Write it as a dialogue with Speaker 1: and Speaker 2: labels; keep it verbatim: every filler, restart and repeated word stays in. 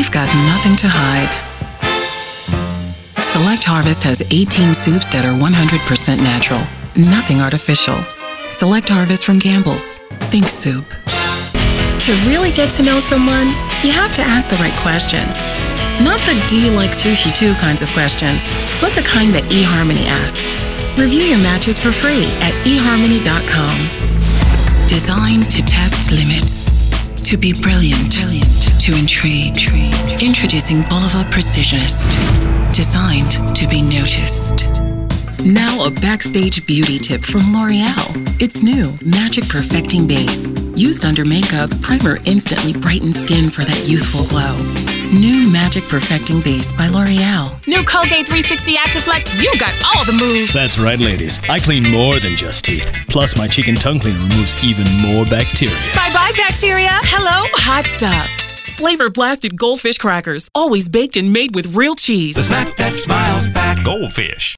Speaker 1: we've got nothing to hide. Select Harvest has eighteen soups that are one hundred percent natural, nothing artificial. Select Harvest from Campbell's. Think soup. To really get to know someone, you have to ask the right questions. Not the "do you like sushi too" kinds of questions, but the kind that eHarmony asks. Review your matches for free at e harmony dot com. Designed to test limits, to be brilliant, brilliant. To intrigue. Introducing Bulova Precisionist. Designed to be noticed. Now a backstage beauty tip from L'Oreal. It's new, Magic Perfecting Base. Used under makeup, primer instantly brightens skin for that youthful glow. New Magic Perfecting Base by L'Oreal.
Speaker 2: New Colgate three sixty Active Flex, you got all the moves.
Speaker 3: That's right, ladies. I clean more than just teeth. Plus, my cheek and tongue cleaner removes even more bacteria.
Speaker 2: Bye-bye, bacteria. Hello, hot stuff. Flavor blasted Goldfish crackers, always baked and made with real cheese.
Speaker 4: The snack that smiles back. Goldfish.